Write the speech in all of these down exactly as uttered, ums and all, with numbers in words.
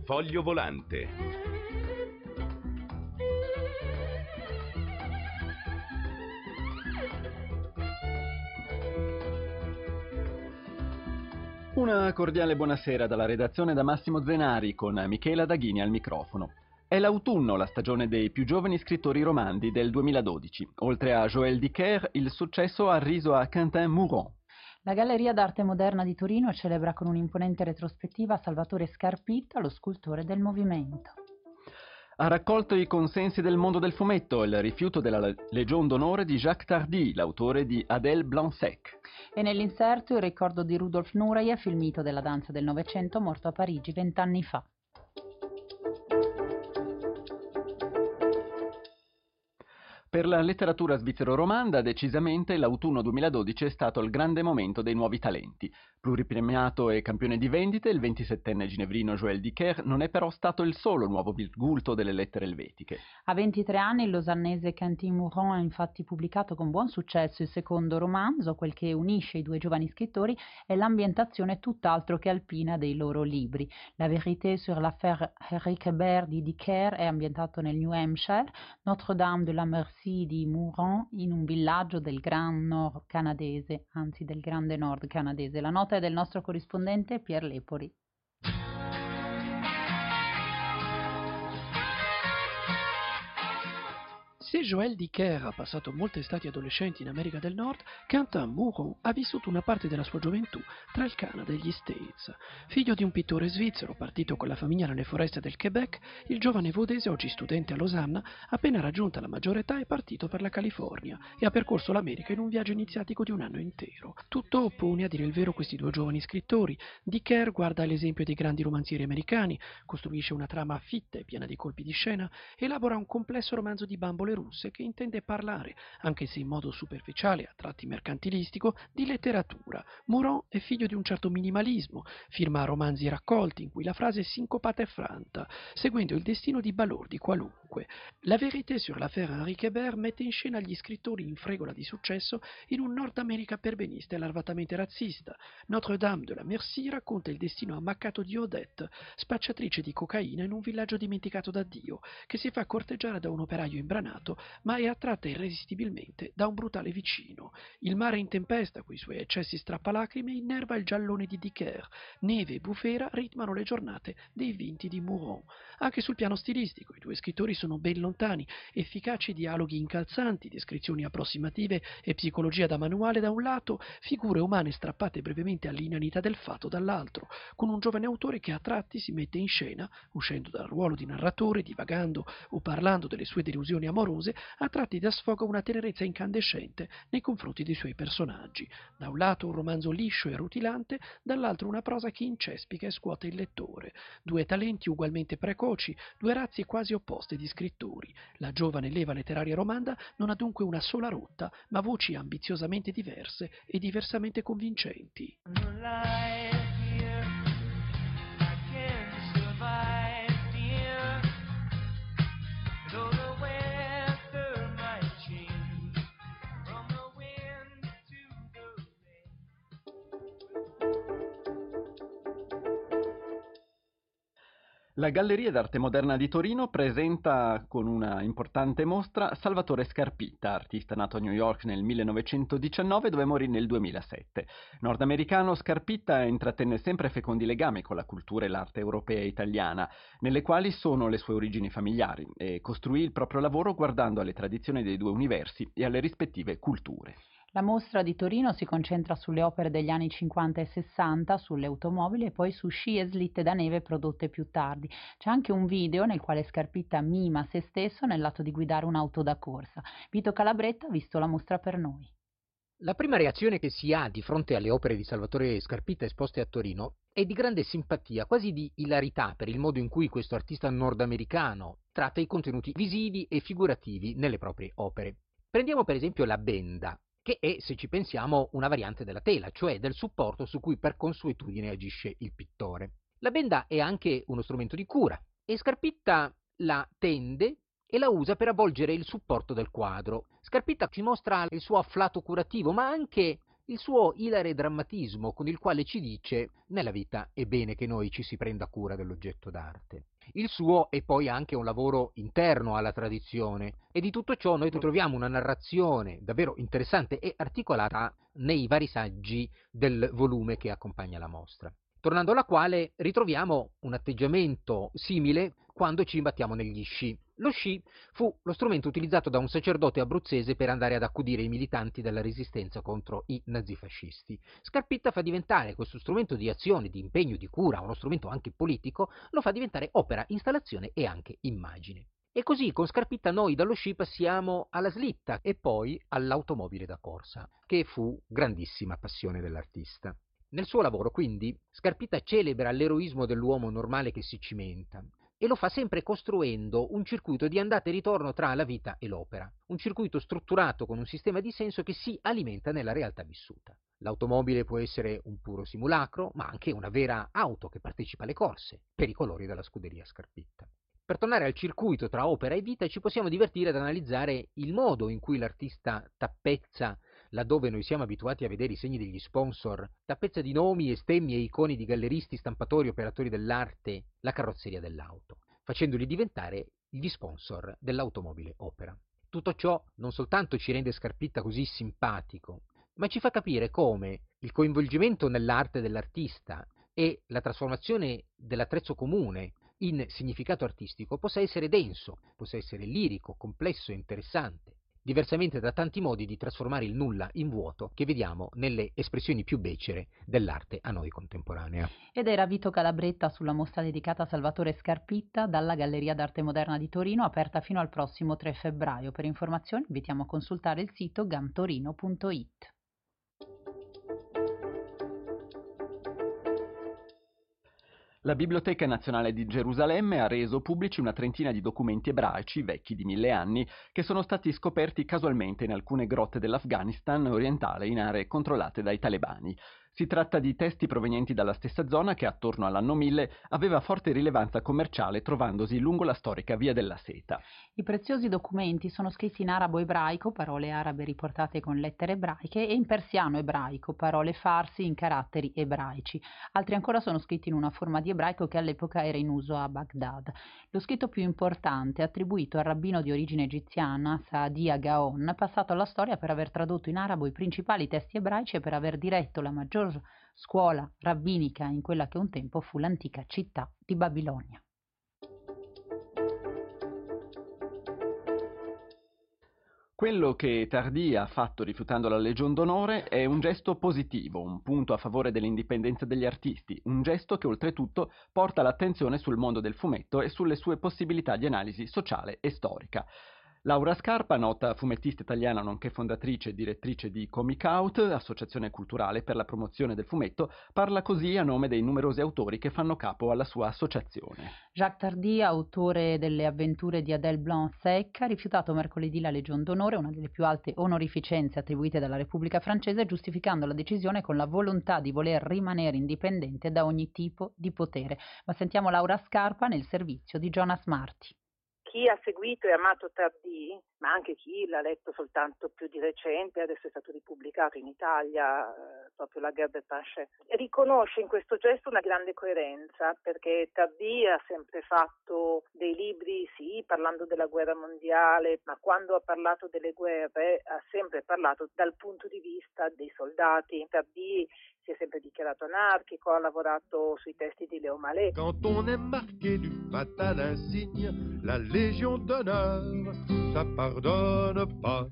Foglio volante. Una cordiale buonasera dalla redazione da Massimo Zenari con Michela Daghini al microfono. È l'autunno, la stagione dei più giovani scrittori romandi del duemiladodici. Oltre a Joël Dicker, il successo ha riso a Quentin Mouron. La Galleria d'Arte Moderna di Torino celebra con un'imponente retrospettiva Salvatore Scarpitta, lo scultore del movimento. Ha raccolto i consensi del mondo del fumetto il rifiuto della Legion d'onore di Jacques Tardy, l'autore di Adèle Blanc-Sec. E nell'inserto il ricordo di Rudolf Nureyev, il mito della danza del Novecento, morto a Parigi vent'anni fa. Per la letteratura svizzero-romanda, decisamente, l'autunno duemiladodici è stato il grande momento dei nuovi talenti. Pluripremiato e campione di vendite, il ventisettenne ginevrino Joël Dicker non è però stato il solo nuovo virgulto delle lettere elvetiche. A ventitré anni il losannese Quentin Mouron ha infatti pubblicato con buon successo il secondo romanzo. Quel che unisce i due giovani scrittori è l'ambientazione tutt'altro che alpina dei loro libri. La vérité sur l'affaire Henri Hébert di Dicker è ambientato nel New Hampshire, Notre-Dame de la Merci di Mouron in un villaggio del Gran Nord canadese, anzi del Grande Nord canadese. La nota è del nostro corrispondente Pier Lepori. Se Joël Dicker ha passato molte estati adolescenti in America del Nord, Quentin Mouron ha vissuto una parte della sua gioventù tra il Canada e gli States. Figlio di un pittore svizzero partito con la famiglia nelle foreste del Quebec, il giovane vaudese, oggi studente a Losanna, appena raggiunta la maggiore età è partito per la California e ha percorso l'America in un viaggio iniziatico di un anno intero. Tutto oppone, a dire il vero, questi due giovani scrittori. Dicker guarda l'esempio dei grandi romanzieri americani, costruisce una trama fitta e piena di colpi di scena, elabora un complesso romanzo di bambole russe che intende parlare, anche se in modo superficiale, a tratti mercantilistico, di letteratura. Mouron è figlio di un certo minimalismo, firma romanzi raccolti in cui la frase è sincopata e franta, seguendo il destino di balordi qualunque. La vérité sur l'affaire Henri Hébert mette in scena gli scrittori in fregola di successo in un Nord America perbenista e larvatamente razzista. Notre-Dame de la Merci racconta il destino ammaccato di Odette, spacciatrice di cocaina in un villaggio dimenticato da Dio, che si fa corteggiare da un operaio imbranato ma è attratta irresistibilmente da un brutale vicino. Il mare in tempesta, coi suoi eccessi strappalacrime, innerva il giallone di Dicker. Neve e bufera ritmano le giornate dei vinti di Mouron. Anche sul piano stilistico i due scrittori sono ben lontani, efficaci dialoghi incalzanti, descrizioni approssimative e psicologia da manuale da un lato, figure umane strappate brevemente all'inanità del fatto dall'altro, con un giovane autore che a tratti si mette in scena, uscendo dal ruolo di narratore, divagando o parlando delle sue delusioni amorose, a tratti da sfoga una tenerezza incandescente nei confronti dei suoi personaggi. Da un lato un romanzo liscio e rutilante, dall'altro una prosa che incespica e scuote il lettore. Due talenti ugualmente precoci, due razze quasi opposte di scrittori. La giovane leva letteraria romanda non ha dunque una sola rotta, ma voci ambiziosamente diverse e diversamente convincenti. La Galleria d'Arte Moderna di Torino presenta con una importante mostra Salvatore Scarpitta, artista nato a New York nel millenovecentodiciannove dove morì nel duemilasette. Nordamericano, Scarpitta intrattenne sempre fecondi legami con la cultura e l'arte europea e italiana, nelle quali sono le sue origini familiari, e costruì il proprio lavoro guardando alle tradizioni dei due universi e alle rispettive culture. La mostra di Torino si concentra sulle opere degli anni cinquanta e sessanta, sulle automobili e poi su sci e slitte da neve prodotte più tardi. C'è anche un video nel quale Scarpitta mima se stesso nell'atto di guidare un'auto da corsa. Vito Calabretta ha visto la mostra per noi. La prima reazione che si ha di fronte alle opere di Salvatore Scarpitta esposte a Torino è di grande simpatia, quasi di ilarità per il modo in cui questo artista nordamericano tratta i contenuti visivi e figurativi nelle proprie opere. Prendiamo per esempio la benda, che è, se ci pensiamo, una variante della tela, cioè del supporto su cui per consuetudine agisce il pittore. La benda è anche uno strumento di cura e Scarpitta la tende e la usa per avvolgere il supporto del quadro. Scarpitta ci mostra il suo afflato curativo, ma anche il suo ilare drammatismo con il quale ci dice nella vita è bene che noi ci si prenda cura dell'oggetto d'arte. Il suo è poi anche un lavoro interno alla tradizione e di tutto ciò noi troviamo una narrazione davvero interessante e articolata nei vari saggi del volume che accompagna la mostra. Tornando alla quale ritroviamo un atteggiamento simile quando ci imbattiamo negli sci. Lo sci fu lo strumento utilizzato da un sacerdote abruzzese per andare ad accudire i militanti della resistenza contro i nazifascisti. Scarpitta fa diventare questo strumento di azione, di impegno, di cura, uno strumento anche politico, lo fa diventare opera, installazione e anche immagine. E così con Scarpitta noi dallo sci passiamo alla slitta e poi all'automobile da corsa, che fu grandissima passione dell'artista. Nel suo lavoro, quindi, Scarpitta celebra l'eroismo dell'uomo normale che si cimenta e lo fa sempre costruendo un circuito di andata e ritorno tra la vita e l'opera, un circuito strutturato con un sistema di senso che si alimenta nella realtà vissuta. L'automobile può essere un puro simulacro, ma anche una vera auto che partecipa alle corse, per i colori della scuderia Scarpitta. Per tornare al circuito tra opera e vita ci possiamo divertire ad analizzare il modo in cui l'artista tappezza, laddove noi siamo abituati a vedere i segni degli sponsor, tappezza di nomi e stemmi e icone di galleristi, stampatori, operatori dell'arte, la carrozzeria dell'auto, facendoli diventare gli sponsor dell'automobile opera. Tutto ciò non soltanto ci rende Scarpitta così simpatico, ma ci fa capire come il coinvolgimento nell'arte dell'artista e la trasformazione dell'attrezzo comune in significato artistico possa essere denso, possa essere lirico, complesso e interessante, diversamente da tanti modi di trasformare il nulla in vuoto che vediamo nelle espressioni più becere dell'arte a noi contemporanea. Ed era Vito Calabretta sulla mostra dedicata a Salvatore Scarpitta dalla Galleria d'Arte Moderna di Torino, aperta fino al prossimo tre febbraio. Per informazioni invitiamo a consultare il sito gamtorino punto it. La Biblioteca Nazionale di Gerusalemme ha reso pubblici una trentina di documenti ebraici vecchi di mille anni che sono stati scoperti casualmente in alcune grotte dell'Afghanistan orientale in aree controllate dai talebani. Si tratta di testi provenienti dalla stessa zona che attorno all'anno mille aveva forte rilevanza commerciale trovandosi lungo la storica Via della Seta. I preziosi documenti sono scritti in arabo-ebraico, parole arabe riportate con lettere ebraiche, e in persiano-ebraico, parole farsi in caratteri ebraici. Altri ancora sono scritti in una forma di ebraico che all'epoca era in uso a Baghdad. Lo scritto più importante, attribuito al rabbino di origine egiziana Saadia Gaon, passato alla storia per aver tradotto in arabo i principali testi ebraici e per aver diretto la maggior scuola rabbinica in quella che un tempo fu l'antica città di Babilonia. Quello che Tardi ha fatto rifiutando la Legion d'Onore è un gesto positivo, un punto a favore dell'indipendenza degli artisti, un gesto che oltretutto porta l'attenzione sul mondo del fumetto e sulle sue possibilità di analisi sociale e storica. Laura Scarpa, nota fumettista italiana nonché fondatrice e direttrice di Comic Out, associazione culturale per la promozione del fumetto, parla così a nome dei numerosi autori che fanno capo alla sua associazione. Jacques Tardi, autore delle avventure di Adèle Blanc-Sec, ha rifiutato mercoledì la Legion d'Onore, una delle più alte onorificenze attribuite dalla Repubblica francese, giustificando la decisione con la volontà di voler rimanere indipendente da ogni tipo di potere. Ma sentiamo Laura Scarpa nel servizio di Jonas Marti. Chi ha seguito e amato Tardi, ma anche chi l'ha letto soltanto più di recente, adesso è stato ripubblicato in Italia, eh, proprio La Guerre des Panchets, riconosce in questo gesto una grande coerenza, perché Tardi ha sempre fatto dei libri, sì, parlando della guerra mondiale, ma quando ha parlato delle guerre ha sempre parlato dal punto di vista dei soldati. Tardi si è sempre dichiarato anarchico, ha lavorato sui testi di Léo Mallet. Quand on est marqué du fatal insigne, la Légion d'honneur, ça pardonne pas.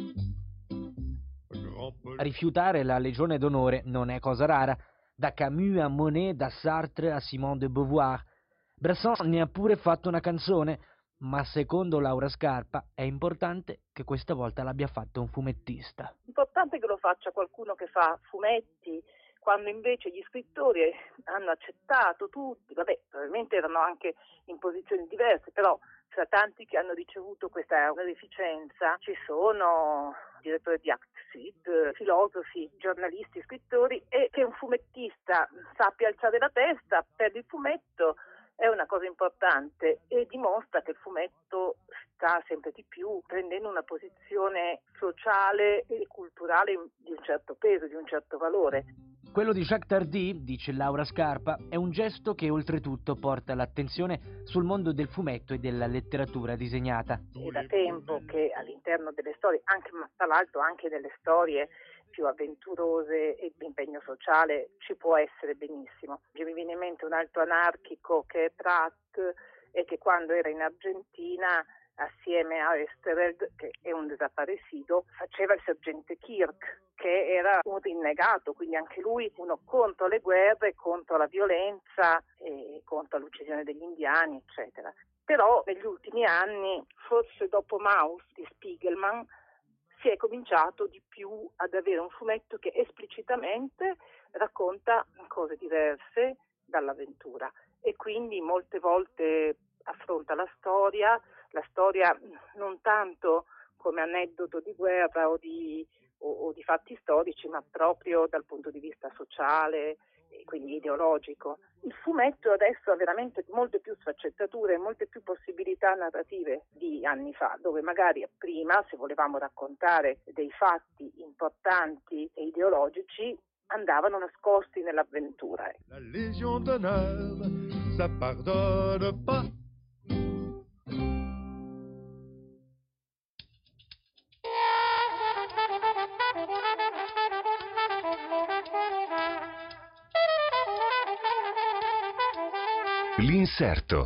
Rifiutare la Legione d'Onore non è cosa rara, da Camus a Monet, da Sartre a Simone de Beauvoir. Bresson ne ha pure fatto una canzone, ma secondo Laura Scarpa è importante che questa volta l'abbia fatto un fumettista. Importante che lo faccia qualcuno che fa fumetti, quando invece gli scrittori hanno accettato tutti, vabbè, probabilmente erano anche in posizioni diverse, però tra tanti che hanno ricevuto questa onorificenza ci sono direttori di Actsid, filosofi, giornalisti, scrittori, e che un fumettista sappia alzare la testa per il fumetto è una cosa importante e dimostra che il fumetto sta sempre di più prendendo una posizione sociale e culturale di un certo peso, di un certo valore. Quello di Jacques Tardy, dice Laura Scarpa, è un gesto che oltretutto porta l'attenzione sul mondo del fumetto e della letteratura disegnata. È da tempo che all'interno delle storie, anche, ma tra l'altro anche nelle storie più avventurose e di impegno sociale, ci può essere benissimo. Mi viene in mente un altro anarchico che è Pratt e che quando era in Argentina assieme a Estereld, che è un desaparecido, faceva il sergente Kirk, che era un rinnegato, quindi anche lui uno contro le guerre, contro la violenza, e contro l'uccisione degli indiani, eccetera. Però negli ultimi anni, forse dopo Maus di Spiegelman, si è cominciato di più ad avere un fumetto che esplicitamente racconta cose diverse dall'avventura e quindi molte volte affronta la storia, la storia non tanto come aneddoto di guerra o di, o, o di fatti storici, ma proprio dal punto di vista sociale e quindi ideologico. Il fumetto adesso ha veramente molte più sfaccettature, molte più possibilità narrative di anni fa, dove magari prima, se volevamo raccontare dei fatti importanti e ideologici, andavano nascosti nell'avventura. La Légion d'honneur, ça pardonne pas. L'inserto.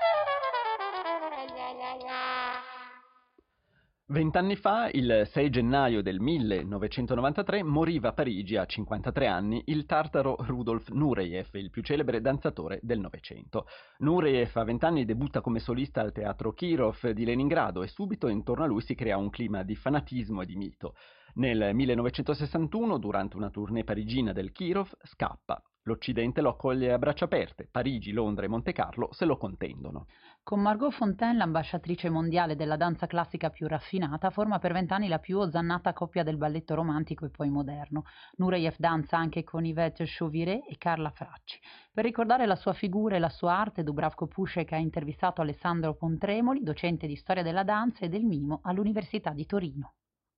Vent'anni fa, il sei gennaio del millenovecentonovantatré, moriva a Parigi a cinquantatré anni il tartaro Rudolf Nureyev, il più celebre danzatore del Novecento. Nureyev a vent'anni debutta come solista al teatro Kirov di Leningrado e subito intorno a lui si crea un clima di fanatismo e di mito. Nel millenovecentosessantuno, durante una tournée parigina del Kirov, scappa. L'Occidente lo accoglie a braccia aperte. Parigi, Londra e Montecarlo se lo contendono. Con Margot Fonteyn, l'ambasciatrice mondiale della danza classica più raffinata, forma per vent'anni la più ozzannata coppia del balletto romantico e poi moderno. Nureyev danza anche con Yvette Chauviré e Carla Fracci. Per ricordare la sua figura e la sua arte, Dubravko Pušek ha intervistato Alessandro Pontremoli, docente di storia della danza e del mimo all'Università di Torino.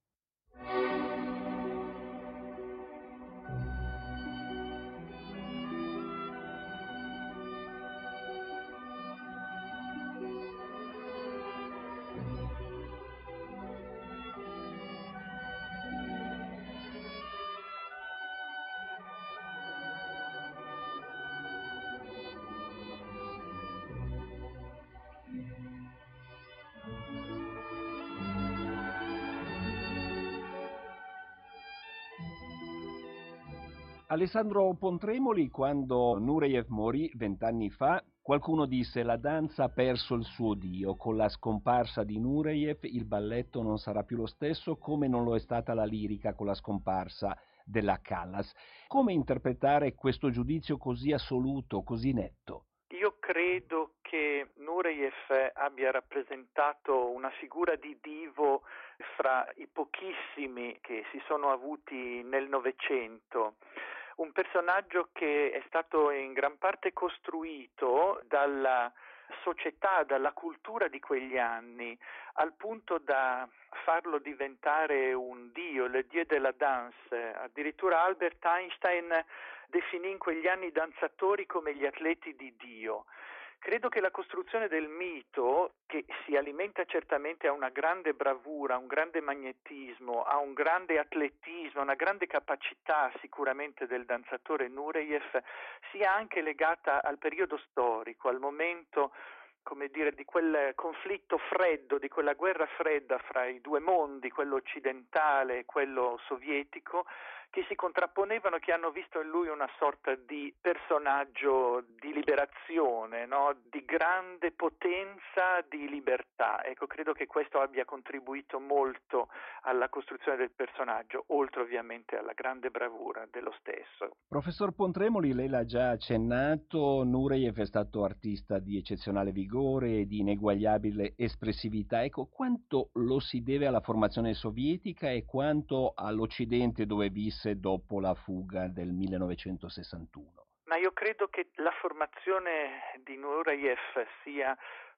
Alessandro Pontremoli, quando Nureyev morì vent'anni fa, qualcuno disse la danza ha perso il suo dio, con la scomparsa di Nureyev il balletto non sarà più lo stesso, come non lo è stata la lirica con la scomparsa della Callas. Come interpretare questo giudizio così assoluto, così netto? Io credo che Nureyev abbia rappresentato una figura di divo fra i pochissimi che si sono avuti nel Novecento. Un personaggio che è stato in gran parte costruito dalla società, dalla cultura di quegli anni, al punto da farlo diventare un dio, le dieu de la danse. Addirittura Albert Einstein definì in quegli anni i danzatori come gli atleti di Dio. Credo che la costruzione del mito, che si alimenta certamente a una grande bravura, a un grande magnetismo, a un grande atletismo, a una grande capacità sicuramente del danzatore Nureyev, sia anche legata al periodo storico, al momento, come dire, di quel conflitto freddo, di quella guerra fredda fra i due mondi, quello occidentale e quello sovietico, che si contrapponevano, che hanno visto in lui una sorta di personaggio di liberazione, no? Di grande potenza, di libertà. Ecco, credo che questo abbia contribuito molto alla costruzione del personaggio, oltre ovviamente alla grande bravura dello stesso. Professor Pontremoli, lei l'ha già accennato, Nureyev è stato artista di eccezionale vigore e di ineguagliabile espressività. Ecco, quanto lo si deve alla formazione sovietica e quanto all'Occidente dove visse dopo la fuga del millenovecentosessantuno? Ma io credo che la formazione di Nureyev sia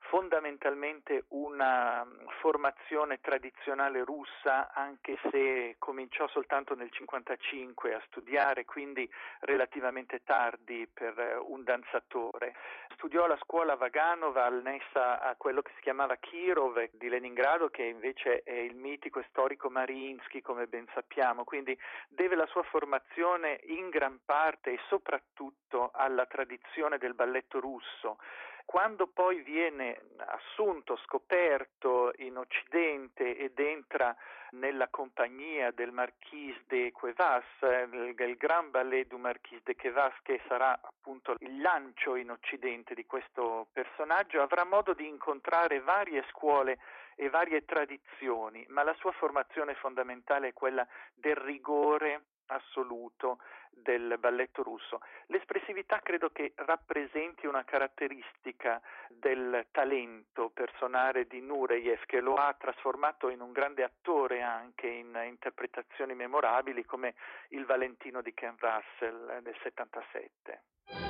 fondamentalmente una formazione tradizionale russa, anche se cominciò soltanto nel cinquantacinque a studiare, quindi relativamente tardi per un danzatore. Studiò alla scuola Vaganova annessa a quello che si chiamava Kirov di Leningrado, che invece è il mitico e storico Mariinsky, come ben sappiamo, quindi deve la sua formazione in gran parte e soprattutto alla tradizione del balletto russo. Quando poi viene assunto, scoperto in Occidente ed entra nella compagnia del Marquis de Cuevas, il, il Gran Ballet du Marquis de Cuevas, che sarà appunto il lancio in Occidente di questo personaggio, avrà modo di incontrare varie scuole e varie tradizioni, ma la sua formazione fondamentale è quella del rigore assoluto del balletto russo. L'espressività credo che rappresenti una caratteristica del talento personale di Nureyev, che lo ha trasformato in un grande attore anche in interpretazioni memorabili come il Valentino di Ken Russell del settantasette.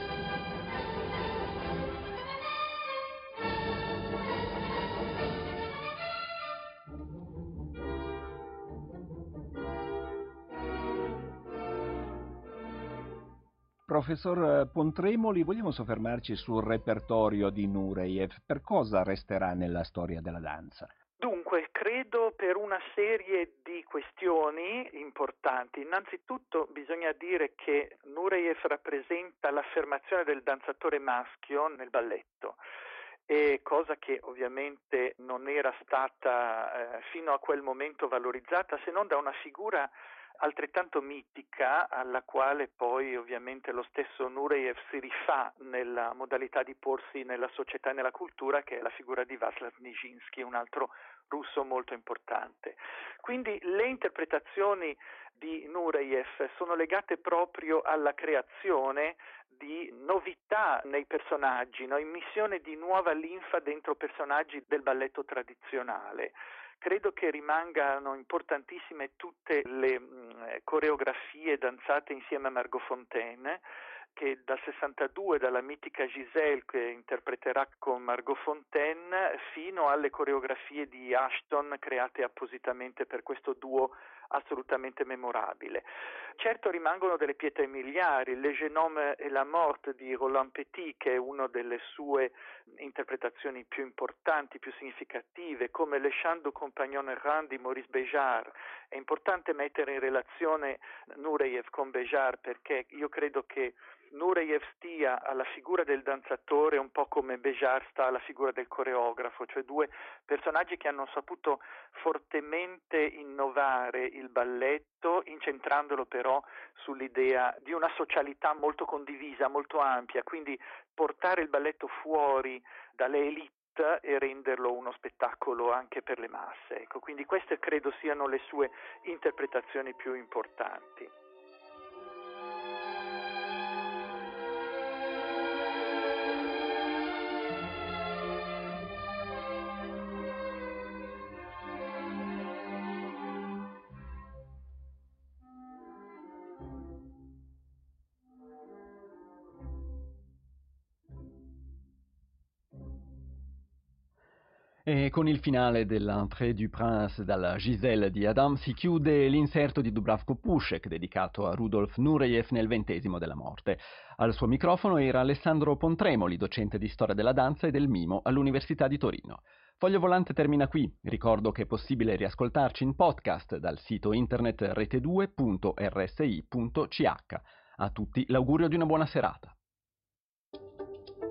Professor Pontremoli, vogliamo soffermarci sul repertorio di Nureyev. Per cosa resterà nella storia della danza? Dunque, credo per una serie di questioni importanti. Innanzitutto bisogna dire che Nureyev rappresenta l'affermazione del danzatore maschio nel balletto, e cosa che ovviamente non era stata eh, fino a quel momento valorizzata, se non da una figura altrettanto mitica, alla quale poi ovviamente lo stesso Nureyev si rifà nella modalità di porsi nella società e nella cultura, che è la figura di Vaslav Nijinsky, un altro russo molto importante. Quindi le interpretazioni di Nureyev sono legate proprio alla creazione di novità nei personaggi, no? Immissione di nuova linfa dentro personaggi del balletto tradizionale. Credo che rimangano importantissime tutte le mh, coreografie danzate insieme a Margot Fonteyn, che dal sessantadue, dalla mitica Giselle che interpreterà con Margot Fonteyn, fino alle coreografie di Ashton create appositamente per questo duo assolutamente memorabile. Certo rimangono delle pietre miliari, Le jeune homme et la morte di Roland Petit, che è una delle sue interpretazioni più importanti, più significative, come Le chant du compagnon errant di Maurice Béjart. È importante mettere in relazione Nureyev con Béjart, perché io credo che Nureyev stia alla figura del danzatore un po' come Béjart sta alla figura del coreografo, cioè due personaggi che hanno saputo fortemente innovare il balletto, incentrandolo però sull'idea di una socialità molto condivisa, molto ampia, quindi portare il balletto fuori dalle elite e renderlo uno spettacolo anche per le masse. Ecco, quindi queste credo siano le sue interpretazioni più importanti. E con il finale dell'Entrée du Prince dalla Giselle di Adam si chiude l'inserto di Dubravko Pušek dedicato a Rudolf Nureyev nel ventesimo della morte. Al suo microfono era Alessandro Pontremoli, docente di storia della danza e del mimo all'Università di Torino. Foglio Volante termina qui. Ricordo che è possibile riascoltarci in podcast dal sito internet rete due punto r s i punto c h. A tutti l'augurio di una buona serata.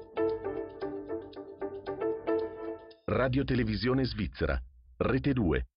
Radio Televisione Svizzera, Rete due.